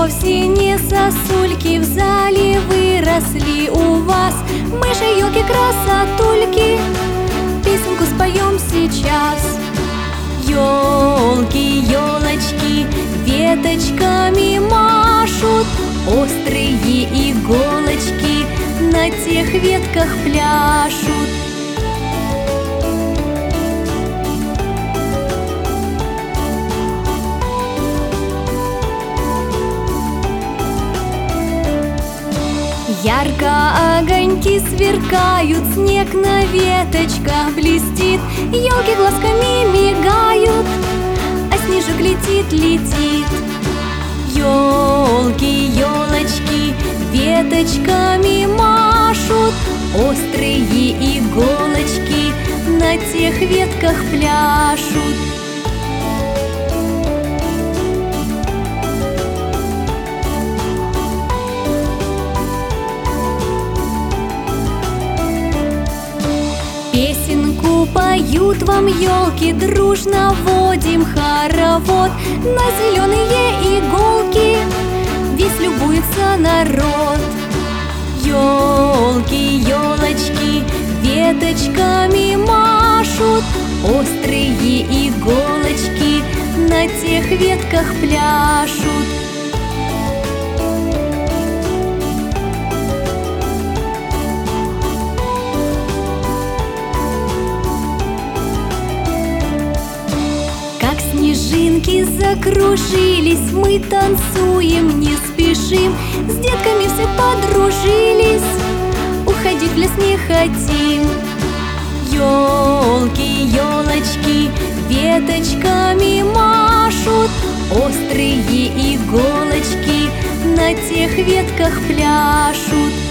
вовсе не сосульки в зале выросли у вас. Мы же елки-красотульки, песенку споем сейчас. Елки, елочки, веточками машут, острые иголочки на тех ветках пляшут. Ярко огоньки сверкают, снег на веточках блестит, елки глазками мигают, а снежок летит, летит. Елки, елочки, веточками машут, острые иголочки на тех ветках пляшут. Песенку поют вам елки, дружно водим хоровод. На зеленые иголки весь любуется народ. Елки, елочки, веточками машут, острые иголочки на тех ветках пляшут. Снежинки закружились, мы танцуем, не спешим, с детками все подружились, уходить в лес не хотим. Елки, елочки, веточками машут, острые иголочки на тех ветках пляшут.